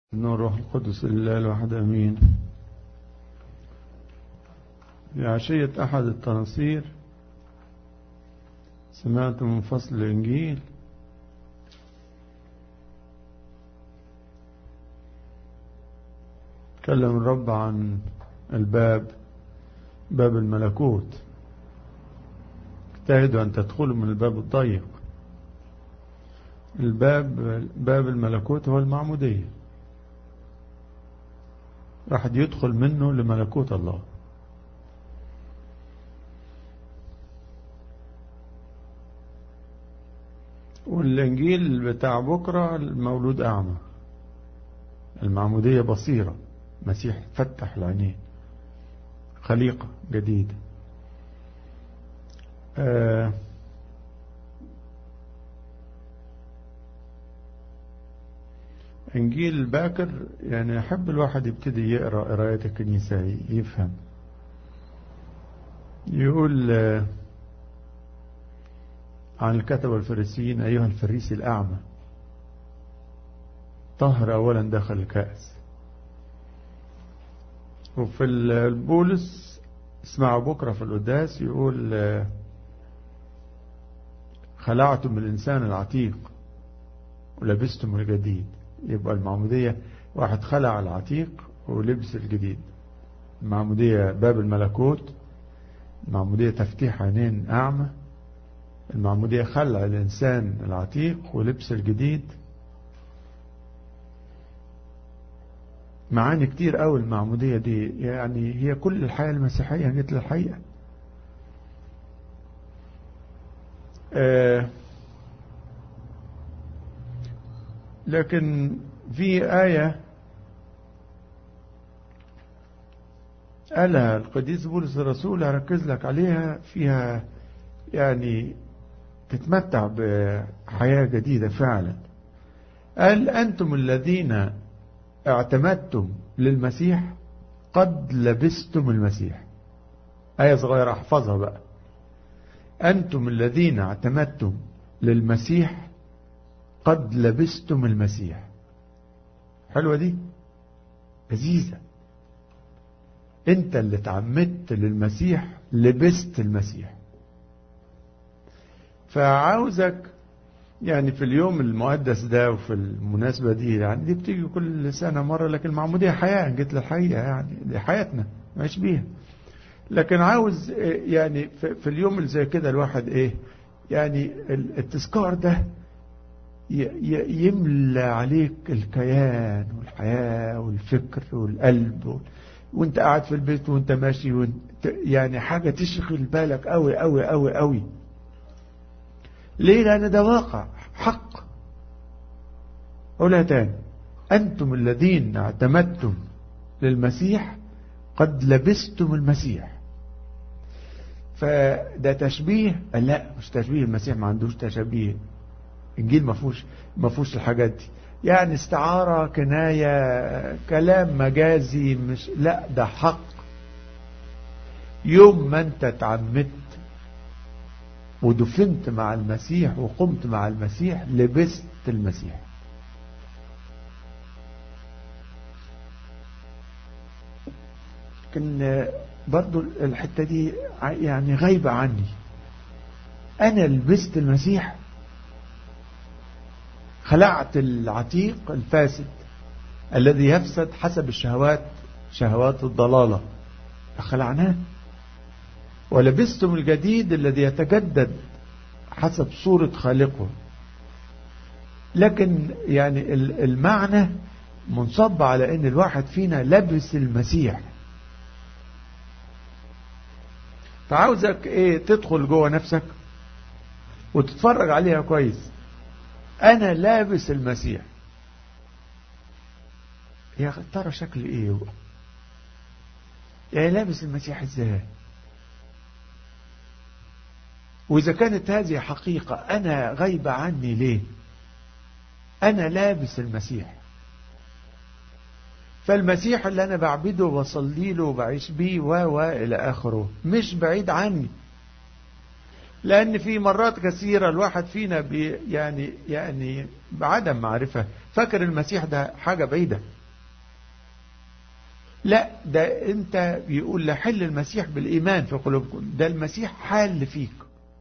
نور روح القدس لله الواحد أمين. في عشية أحد التناصير سمعت من فصل الإنجيل تكلم الرب عن باب الملكوت. اجتهدوا أن تدخلوا من الباب الضيق. باب الملكوت هو المعمودية، راح يدخل منه لملكوت الله. والإنجيل بتاع بكرة المولود أعمى، المعمودية بصيرة، مسيح فتح العينين، خليقة جديدة. إنجيل باكر يعني أحب الواحد يبتدي يقرأ قراية الكنيسة يفهم. يقول عن الكتبة الفريسيين: أيها الفريسي الأعمى، طهر أولا داخل الكأس. وفي البولس اسمعوا بكرة في القداس يقول: خلعتم الإنسان العتيق ولبستم الجديد. يبقى المعمودية واحد خلع العتيق ولبس الجديد. المعمودية باب الملكوت، المعمودية تفتيح عينين أعمى، المعمودية خلع الإنسان العتيق ولبس الجديد. معاني كتير قوي المعمودية دي، يعني هي كل الحياة المسيحية جت للحقيقة. لكن في آية قالها القديس بولس الرسول، هركز لك عليها، فيها يعني تتمتع بحياة جديدة فعلا. قال: أنتم الذين اعتمدتم للمسيح قد لبستم المسيح. آية صغيرة احفظها بقى: أنتم الذين اعتمدتم للمسيح قد لبستم المسيح. حلوة دي، لذيذة. انت اللي تعمدت للمسيح لبست المسيح. فعاوزك يعني في اليوم المقدس ده وفي المناسبة دي، يعني دي بتيجي كل سنة مرة، لكن المعمودية حياة جت للحقيقة، يعني دي حياتنا نعيش بيها. لكن عاوز يعني في اليوم اللي زي كده الواحد يعني التذكار ده يملى عليك الكيان والحياة والفكر والقلب، وانت قاعد في البيت وانت ماشي، يعني حاجة تشغل بالك قوي قوي قوي قوي. ليه؟ لأن ده واقع حق. أقولها تاني: أنتم الذين اعتمدتم للمسيح قد لبستم المسيح. فده تشبيه؟ لا، مش تشبيه. المسيح ما عندوش تشبيه. إنجيل ما فيهوش الحاجات دي، يعني استعارة، كناية، كلام مجازي، مش، لا، ده حق. يوم ما انت تعمدت ودفنت مع المسيح وقمت مع المسيح لبست المسيح. لكن برضو الحتة دي يعني غايبة عني. أنا لبست المسيح، خلعت العتيق الفاسد الذي يفسد حسب الشهوات، شهوات الضلالة، خلعناه. ولبستم الجديد الذي يتجدد حسب صورة خالقه. لكن يعني المعنى منصب على ان الواحد فينا لبس المسيح. فعاوزك تدخل جوه نفسك وتتفرج عليها كويس. انا لابس المسيح، يا ترى شكل ايه؟ يعني لابس المسيح ازاي؟ وإذا كانت هذه حقيقة أنا غايبة عني، ليه؟ أنا لابس المسيح. فالمسيح اللي أنا بعبده وبصلي له وبعيش بيه إلى آخره مش بعيد عني. لأن في مرات كثيرة الواحد فينا يعني بعدم معرفة فاكر المسيح ده حاجة بعيدة. لا، ده انت بيقول لحل المسيح بالإيمان في قلوبكم، ده المسيح حال فيك،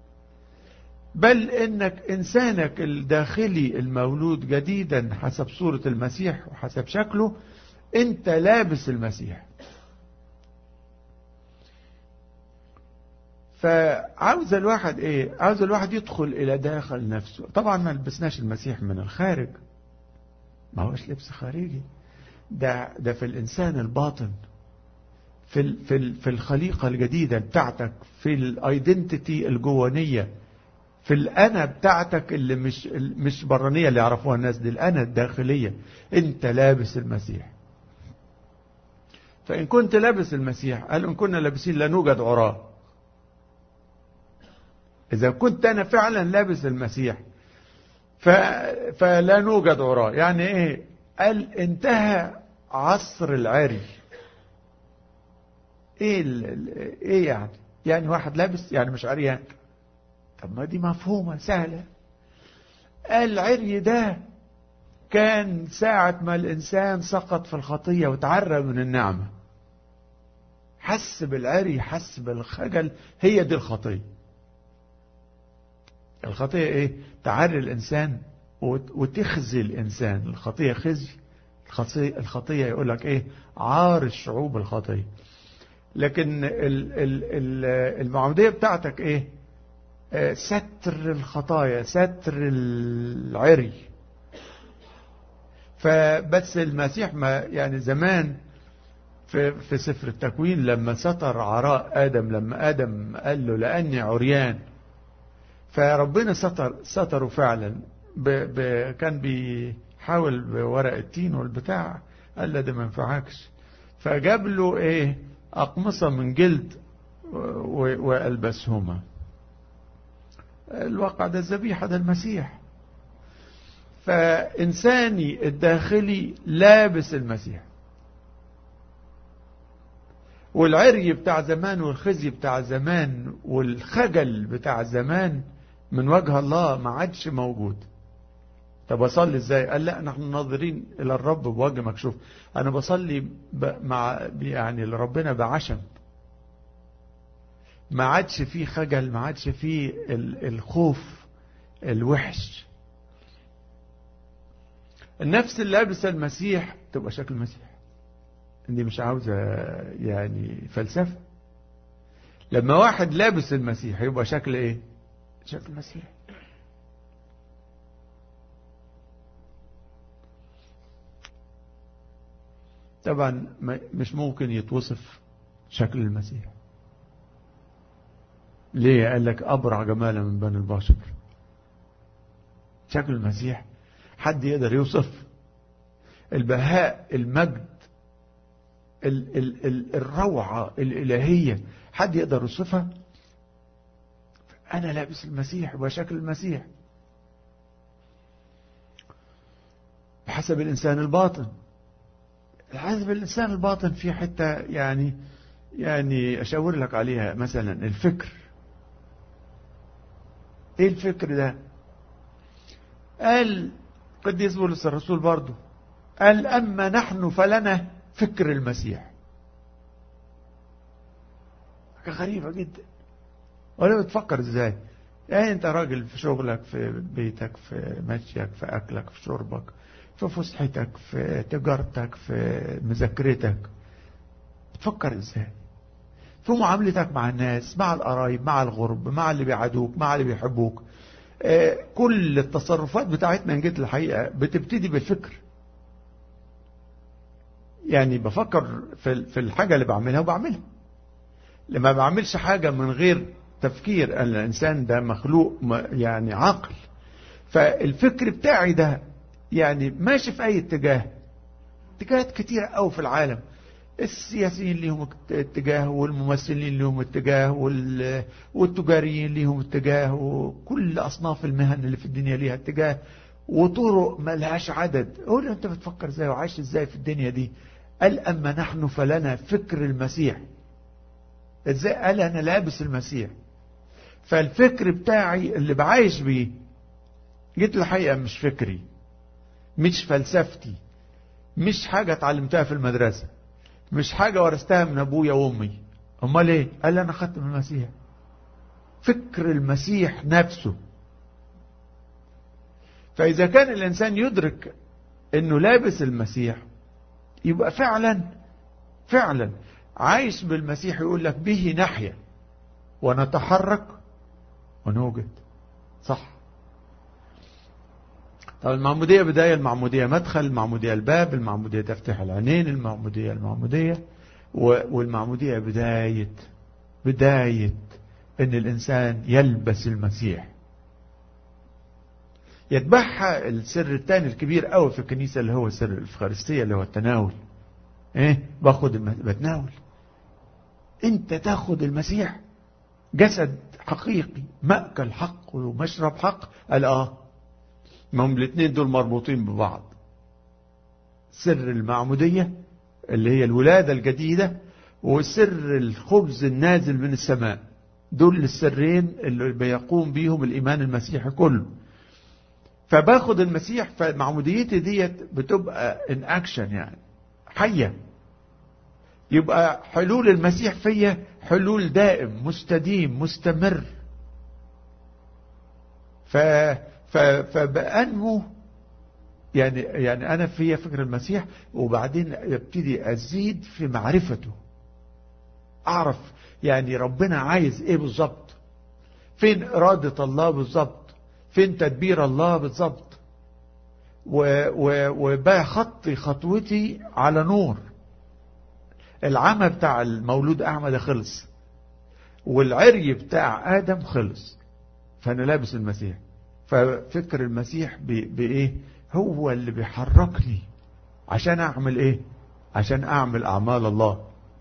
بل انك انسانك الداخلي المولود جديدا حسب صورة المسيح وحسب شكله، انت لابس المسيح. فعاوز الواحد ايه؟ عاوز الواحد يدخل الى داخل نفسه. طبعا ما لبسناش المسيح من الخارج، ما هوش لبس خارجي، ده في الانسان الباطن، في الخليقة الجديدة بتاعتك، في الايدنتيتي الجوانية، في الأنا بتاعتك اللي مش برانية اللي يعرفوها الناس دي، الأنا الداخلية، انت لابس المسيح. فإن كنت لابس المسيح، قال إن كنا لابسين لا نوجد عراة. إذا كنت أنا فعلا لابس المسيح فلا نوجد عراة. يعني إيه؟ قال انتهى عصر العري. إيه يعني واحد لابس يعني مش عريان؟ طب ما دي مفهومة سهلة. العري ده كان ساعة ما الإنسان سقط في الخطية وتعرى من النعمة، حس بالعري، حس بالخجل. هي دي الخطية. الخطية ايه؟ تعري الإنسان وتخزي الإنسان. الخطية خزي. الخطية يقول لك ايه؟ عار الشعوب الخطية. لكن المعمودية بتاعتك ايه؟ ستر الخطايا، ستر العري. فبس المسيح ما يعني زمان في سفر التكوين لما ستر عراء آدم، لما آدم قال له لأني عريان، فربنا ستره فعلا. كان بيحاول بورق التين والبتاع، قال له ده ما ينفعكش، فجاب له ايه؟ أقمصة من جلد وألبسهما. الواقع ده الذبيحة، ده المسيح. فإنساني الداخلي لابس المسيح، والعري بتاع زمان والخزي بتاع زمان والخجل بتاع زمان من وجه الله ما عادش موجود. طب أصلي ازاي؟ قال لا، نحن ناظرين إلى الرب بوجه مكشوف. أنا بصلي مع يعني لربنا بعشم، ما عادش فيه خجل، ما عادش فيه الخوف الوحش. النفس اللي لابس المسيح تبقى شكل المسيح. دي مش عاوزة يعني فلسفة. لما واحد لابس المسيح يبقى شكل ايه؟ شكل المسيح. طبعا مش ممكن يتوصف شكل المسيح. ليه؟ قال لك أبرع جمالا من بني البشر. شكل المسيح حد يقدر يوصف؟ البهاء، المجد، الروعة الإلهية، حد يقدر يوصفها؟ أنا لابس المسيح وشكل المسيح بحسب الإنسان الباطن. حسب الإنسان الباطن في حتة يعني أشاور لك عليها. مثلا الفكر. إيه الفكر ده؟ قال قديس بولس الرسول برضو، قال أما نحن فلنا فكر المسيح. غريبة جدا. ولا بتفكر ازاي؟ يعني انت راجل في شغلك، في بيتك، في مشيك، في اكلك، في شربك، في فسحتك، في تجارتك، في مذاكرتك، بتفكر ازاي؟ في معاملتك مع الناس، مع القرايب، مع الغرب، مع اللي بيعادوك، مع اللي بيحبوك. كل التصرفات بتاعتنا ان جيت الحقيقة بتبتدي بالفكر. يعني بفكر في الحاجة اللي بعملها وبعملها. لما بعملش حاجة من غير تفكير، الإنسان ده مخلوق يعني عاقل. فالفكر بتاعي ده يعني ماشي في أي اتجاهات كتيرة أوي في العالم. السياسيين ليهم اتجاه، والممثلين ليهم اتجاه، والتجاريين ليهم اتجاه، وكل أصناف المهن اللي في الدنيا ليها اتجاه، وطرق ملهاش عدد. قول أنت بتفكر ازاي وعايش ازاي في الدنيا دي؟ قال أما نحن فلنا فكر المسيح. ازاي؟ قال أنا لابس المسيح. فالفكر بتاعي اللي بعايش بيه، جيت الحقيقة مش فكري، مش فلسفتي، مش حاجة اتعلمتها في المدرسة، مش حاجة ورثتها من أبويا وأمي. أمال إيه؟ قال لي أنا خدت من المسيح. فكر المسيح نفسه. فإذا كان الإنسان يدرك أنه لابس المسيح، يبقى فعلا عايش بالمسيح. يقول لك به نحيا ونتحرك ونوجد. صح. طب المعمودية بداية، المعمودية مدخل، المعمودية الباب، المعمودية تفتح العينين، المعمودية والمعمودية بداية ان الانسان يلبس المسيح. يتبعها السر الثاني الكبير قوي في الكنيسة اللي هو سر الإفخارستية، اللي هو التناول. بتناول. انت تاخد المسيح جسد حقيقي، مأكل حق ومشرب حق. قال ما هم الاثنين دول مربوطين ببعض. سر المعمودية اللي هي الولادة الجديدة، وسر الخبز النازل من السماء. دول السرين اللي بيقوم بيهم الإيمان المسيحي كله. فباخد المسيح، فمعموديتي ديت بتبقى ان اكشن، يعني حية. يبقى حلول المسيح فيا حلول دائم مستديم مستمر. فبأنمو، يعني أنا فيا فكر المسيح، وبعدين يبتدي أزيد في معرفته. أعرف يعني ربنا عايز إيه بالظبط، فين إرادة الله بالظبط، فين تدبير الله بالظبط. وبقى خطوتي على نور. العمى بتاع المولود أعمى ده خلص، والعري بتاع آدم خلص. فأنا لابس المسيح. ففكر المسيح بإيه؟ هو اللي بيحركني عشان أعمل إيه؟ عشان أعمل أعمال الله.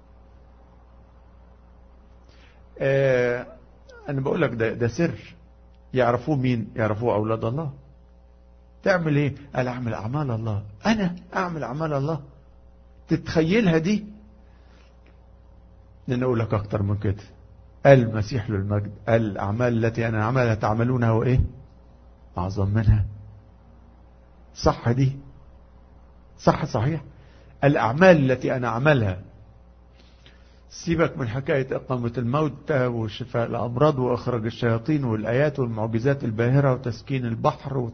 أنا بقول لك ده سر يعرفوه مين؟ يعرفوه أولاد الله. تعمل إيه؟ قال أعمل أعمال الله. أنا أعمل أعمال الله. تتخيلها دي؟ لأن أقول لك أكتر من كده. المسيح للمجد الأعمال التي أنا أعملها تعملونها وإيه؟ أعظم منها. صح دي؟ صحيح. الأعمال التي أنا أعملها. سيبك من حكاية إقامة الموتى وشفاء الأمراض وإخراج الشياطين والآيات والمعجزات الباهرة وتسكين البحر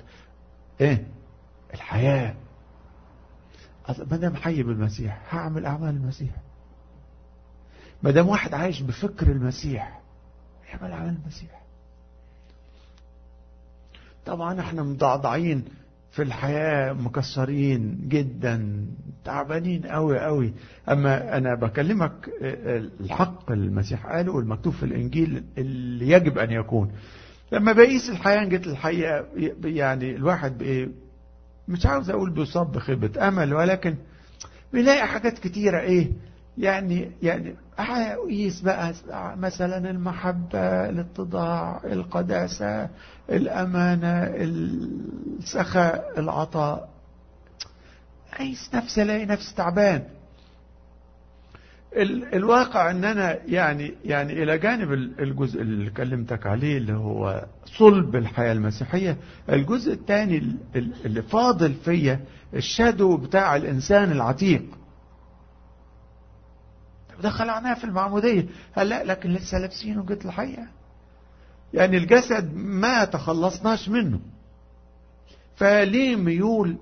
الحياة. ما دام حي بالمسيح هعمل أعمال المسيح. ما دام واحد عايش بفكر المسيح يعمل أعمال المسيح. طبعا احنا مضعضعين في الحياة، مكسرين جدا، تعبانين قوي. اما انا بكلمك الحق المسيح قاله والمكتوب في الانجيل اللي يجب ان يكون. لما بقيس الحياة جت الحقيقة، يعني الواحد مش عاوز اقول بيصاب بخيبة امل، ولكن بيلاقي حاجات كتيرة يعني قيس بقى مثلا المحبة، الاتضاع، القداسة، الأمانة، السخاء، العطاء. قيس نفسي الاقي نفسي تعبان. الواقع ان انا يعني الى جانب الجزء اللي كلمتك عليه اللي هو صلب الحياة المسيحية، الجزء الثاني اللي فاضل فيا الشادو بتاع الانسان العتيق. ده خلعناه في المعمودية. لا، لكن لسه لابسينه جت الحقيقة. يعني الجسد ما تخلصناش منه، فليه ميول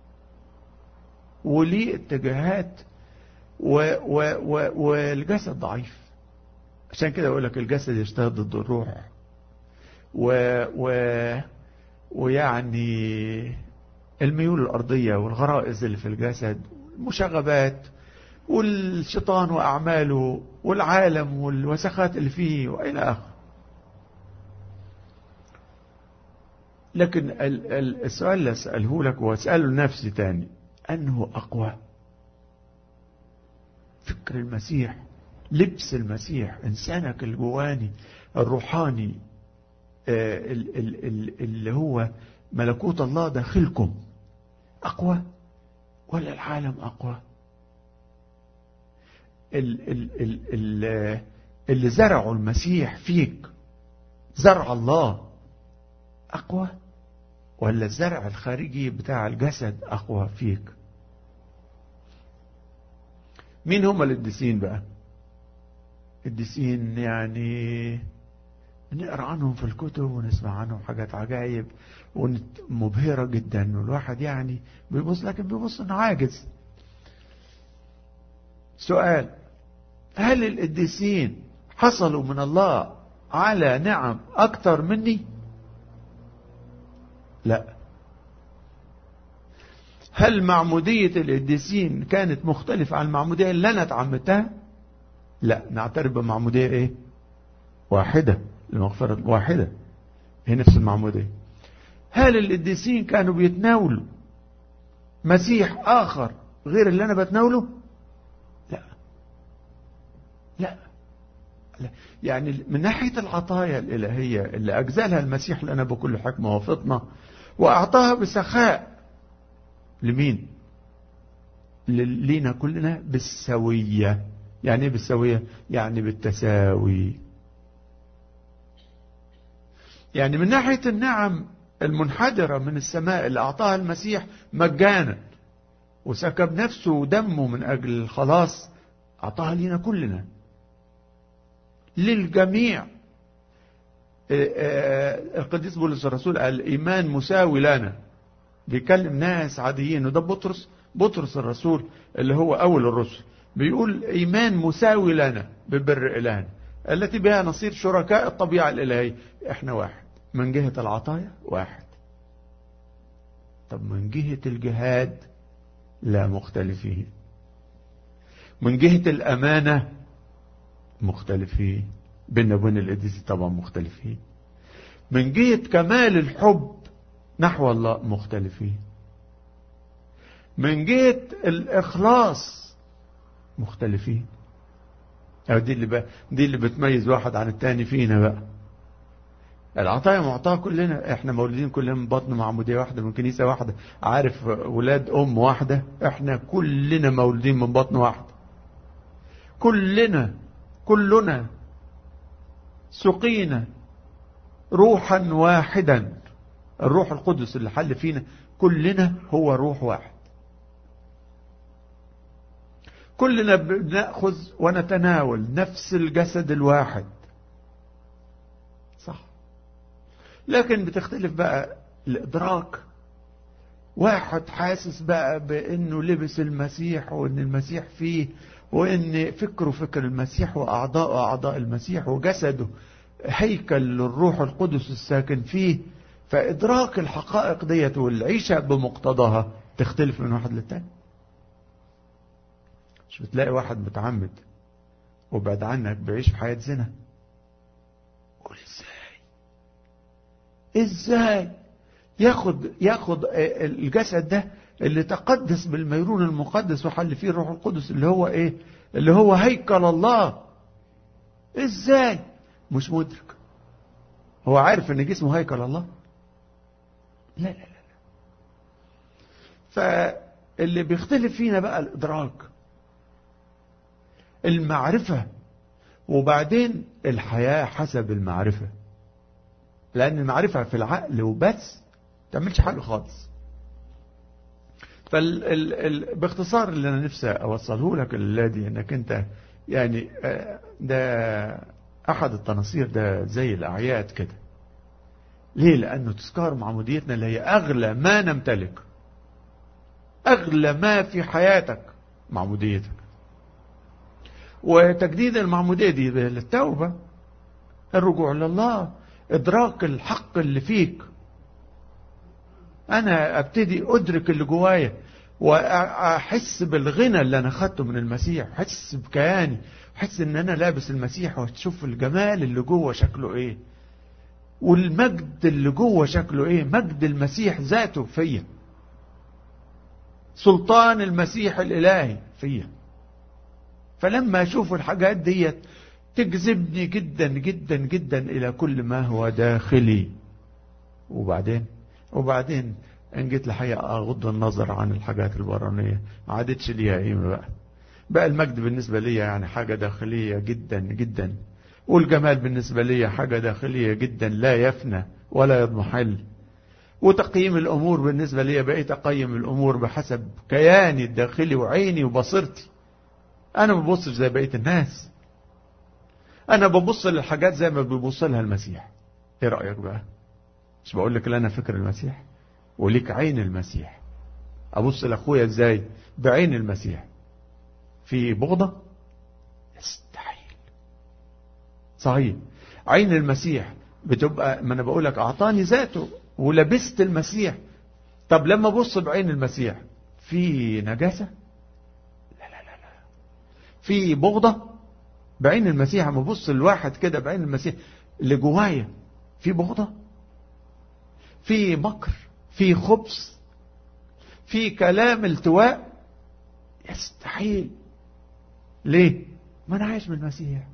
وليه اتجاهات والجسد ضعيف. عشان كده اقول لك الجسد يجتهد ضد الروح ويعني الميول الأرضية والغرائز اللي في الجسد، المشاغبات والشيطان وأعماله والعالم والوسخات اللي فيه وإلى آخره. لكن السؤال اللي أسأله لك وأسأله لنفسي تاني، أنه أقوى؟ فكر المسيح، لبس المسيح، إنسانك الجواني الروحاني اللي هو ملكوت الله داخلكم، أقوى ولا العالم أقوى؟ اللي زرعوا المسيح فيك، زرع الله، أقوى ولا الزرع الخارجي بتاع الجسد أقوى فيك؟ مين هم القديسين بقى؟ القديسين يعني نقرأ عنهم في الكتب ونسمع عنهم حاجات عجائب ومبهرة جدا، والواحد يعني بيبص، لكن بيبص انه عاجز. سؤال: هل القديسين حصلوا من الله على نعم اكتر مني؟ لا. هل معمودية القديسين كانت مختلفة عن المعمودية اللي انا اتعمدتها؟ لا، نعترف بمعمودية ايه؟ واحدة، المغفرة واحدة، هي نفس المعمودية. هل القديسين كانوا بيتناولوا مسيح آخر غير اللي أنا بتناوله؟ لا. لا. لا. يعني من ناحية العطايا الإلهية اللي أجزلها المسيح لنا بكل حكمة وفطنة وأعطاها بسخاء لمين؟ لينا كلنا بالسوية. يعني ايه بالسوية؟ يعني بالتساوي. يعني من ناحية النعم المنحدرة من السماء اللي أعطاها المسيح مجانا وسكب نفسه ودمه من أجل الخلاص، أعطاها لنا كلنا للجميع. القديس بولس الرسول قال الإيمان مساوي لنا، بيكلم ناس عاديين، وده بطرس الرسول اللي هو أول الرسل، بيقول إيمان مساوي لنا ببر إلهنا التي بها نصير شركاء الطبيعة الإلهية. احنا واحد من جهة العطايا، واحد. طب من جهة الجهاد لا، مختلفين. من جهة الأمانة مختلفين، بيننا وبين القديس طبعا مختلفين. من جهة كمال الحب نحو الله مختلفين. من جهة الإخلاص مختلفين. دي اللي بتميز واحد عن التاني فينا بقى. العطايا معطاها كلنا، احنا مولودين كلنا من بطن معمودية واحدة من كنيسة واحدة، عارف، ولاد ام واحدة، احنا كلنا مولودين من بطن واحدة، كلنا سقينا روحا واحدا. الروح القدس اللي حل فينا كلنا هو روح واحد. كلنا بنأخذ ونتناول نفس الجسد الواحد، صح؟ لكن بتختلف بقى الإدراك. واحد حاسس بقى بأنه لبس المسيح وأن المسيح فيه، وأن فكره فكر المسيح وأعضاءه أعضاء المسيح وجسده هيكل للروح القدس الساكن فيه. فإدراك الحقائق ديت والعيشة بمقتضاها تختلف من واحد للتاني. مش بتلاقي واحد متعمد وبعد عنك بيعيش في حياة زنا. قول ازاي ياخد الجسد ده اللي تقدس بالميرون المقدس وحل فيه الروح القدس اللي هو ايه؟ اللي هو هيكل الله. ازاي؟ مش مدرك. هو عارف ان جسمه هيكل الله؟ لا. فاللي بيختلف فينا بقى الادراك، المعرفة، وبعدين الحياة حسب المعرفة. لأن المعرفة في العقل وبس تعملش حاجة خالص. باختصار اللي أنا نفسي أوصله لك الذي أنك أنت يعني ده أحد التناصير ده زي الأعياد كده. ليه؟ لأنه تذكار معموديتنا اللي هي أغلى ما نمتلك، أغلى ما في حياتك معموديتك. وتجديد المعمودية دي للتوبة، الرجوع لله، إدراك الحق اللي فيك. أنا أبتدي أدرك اللي جوايا وأحس بالغنى اللي أنا خدته من المسيح، أحس بكياني، أحس إن أنا لابس المسيح، وتشوف الجمال اللي جوه شكله إيه، والمجد اللي جوه شكله إيه، مجد المسيح ذاته فيا، سلطان المسيح الإلهي فيا. فلما أشوف الحاجات ديت تجذبني جدا جدا جدا إلى كل ما هو داخلي. وبعدين إن جيت الحقيقة أغض النظر عن الحاجات البرانية، ما عادتش ليها قيمة بقى المجد بالنسبة لي يعني حاجة داخلية جدا جدا، والجمال بالنسبة لي حاجة داخلية جدا لا يفنى ولا يضمحل. وتقييم الأمور بالنسبة لي بقيت أقيم الأمور بحسب كياني الداخلي وعيني وبصيرتي. أنا ما ببصش زي بقية الناس، أنا ببص للحاجات زي ما بيبص لها المسيح. إيه رأيك بقى؟ مش بقول لك لنا فكر المسيح وليك عين المسيح. أبص لأخويا إزاي؟ بعين المسيح. في بغضة؟ يستحيل. صحيح عين المسيح بتبقى، ما أنا بقول لك أعطاني ذاته ولبست المسيح. طب لما أبص بعين المسيح في نجاسة؟ لا لا لا لا. في بغضة؟ بعين المسيح اما ابص الواحد كده بعين المسيح اللي جوايا في بغضة، في مكر، في خبث، في كلام التواء؟ يستحيل. ليه؟ ما انا عايش من المسيح.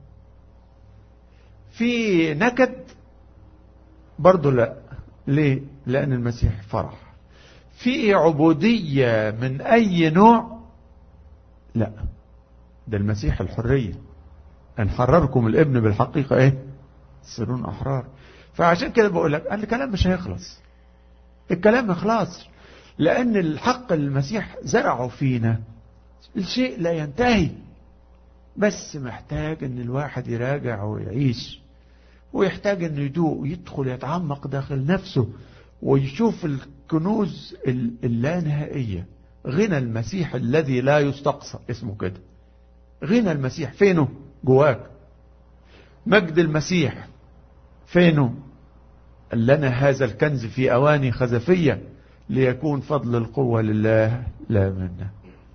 في نكد؟ برضو لا. ليه؟ لان المسيح فرح. في عبودية من اي نوع؟ لا، ده المسيح الحرية. ان حرركم الابن بالحقيقة ايه؟ تصيرون احرار. فعشان كده بقول لك الكلام مش هيخلص، الكلام ما يخلصش، لان الحق المسيح زرعه فينا الشيء لا ينتهي، بس محتاج ان الواحد يراجع ويعيش، ويحتاج انه يدوق ويدخل يتعمق داخل نفسه ويشوف الكنوز اللانهائية. غنى المسيح الذي لا يستقصى اسمه كده. غنى المسيح فينه؟ جواك. مجد المسيح فينه؟ لنا هذا الكنز في أواني خزفية ليكون فضل القوة لله لا منا.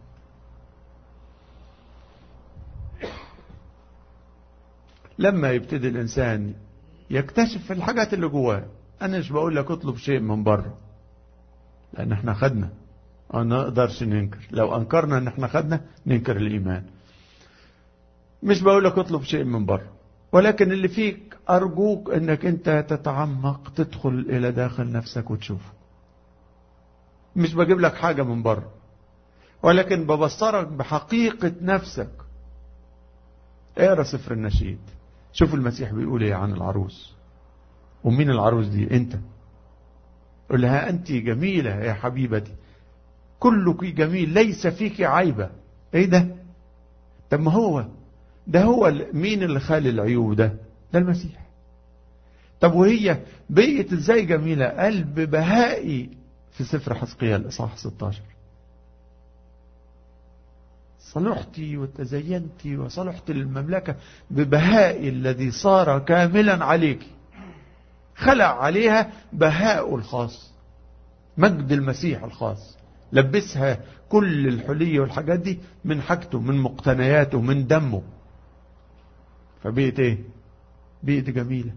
لما يبتدي الإنسان يكتشف الحاجات اللي جواه. أنا مش بقول لك اطلب شيء من بره، لأن احنا خدنا، أنا نقدرش ننكر. لو أنكرنا أن احنا خدنا ننكر الإيمان. مش بقول لك اطلب شيء من بره، ولكن اللي فيك أرجوك أنك أنت تتعمق، تدخل إلى داخل نفسك وتشوفه. مش بجيب لك حاجة من بره، ولكن ببصرك بحقيقة نفسك. اقرأ سفر النشيد، شوف المسيح بيقول ايه عن العروس. ومين العروس دي؟ انت. قل لها أنت جميلة يا حبيبتي، كلك جميل ليس فيك عيبة. ايه ده؟ طب ما هو ده، هو مين اللي خالي العيوب ده المسيح. طب وهي بقيت ازاي جميلة؟ قلب بهائي في سفر حزقيال اصحاح 16. صلحتي وتزينتي وصلحت المملكة ببهائي الذي صار كاملا عليك. خلع عليها بهاء الخاص، مجد المسيح الخاص، لبسها كل الحلية والحاجات دي من حاجته، من مقتنياته، من دمه. فبقيت ايه؟ بقيت جميلة.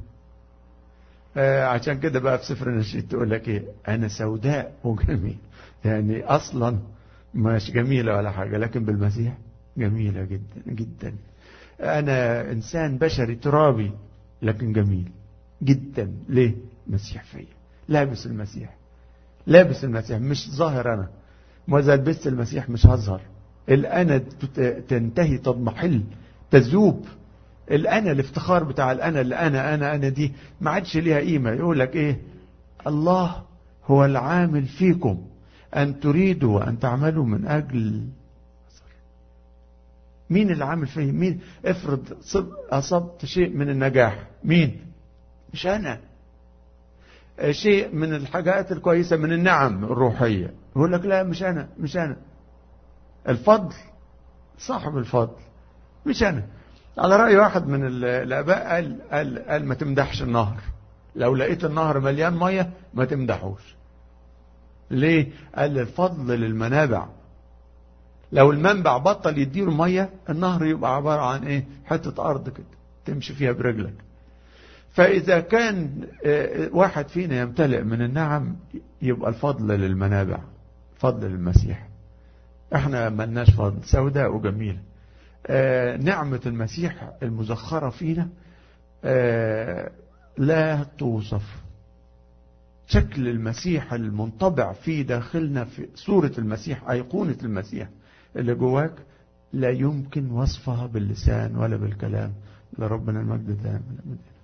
عشان كده بقى في سفر النشيد تقول لك ايه؟ انا سوداء وجميل. يعني اصلا مش جميلة ولا حاجة، لكن بالمسيح جميلة جدا جدا. انا انسان بشري ترابي لكن جميل جدا. ليه؟ مسيح فيا، لابس المسيح، لابس المسيح، مش ظاهر انا. واذا لبست المسيح مش هظهر. الانا تنتهي، تضمحل، تذوب. الأنا، الافتخار بتاع الأنا، اللي أنا دي ما عادش ليها قيمة. يقول لك إيه؟ الله هو العامل فيكم أن تريدوا وأن تعملوا من أجل. مين اللي عامل فيه؟ مين؟ افرض أصبت شيء من النجاح، مين؟ مش أنا. شيء من الحاجات الكويسة، من النعم الروحية، يقول لك لا مش أنا، مش أنا. الفضل صاحب الفضل مش أنا. على رأي واحد من الآباء قال ما تمدحش النهر. لو لقيت النهر مليان مية ما تمدحوش. ليه؟ قال الفضل للمنابع. لو المنبع بطل يديله مية، النهر يبقى عبارة عن ايه؟ حتة أرض كده تمشي فيها برجلك. فإذا كان واحد فينا يمتلئ من النعم، يبقى الفضل للمنابع، فضل للمسيح. احنا ملناش فضل، سوداء وجميلة. نعمة المسيح المزخرة فينا لا توصف. شكل المسيح المنطبع في داخلنا، في صورة المسيح، أيقونة المسيح اللي جواك، لا يمكن وصفها باللسان ولا بالكلام. لربنا المجد دائما.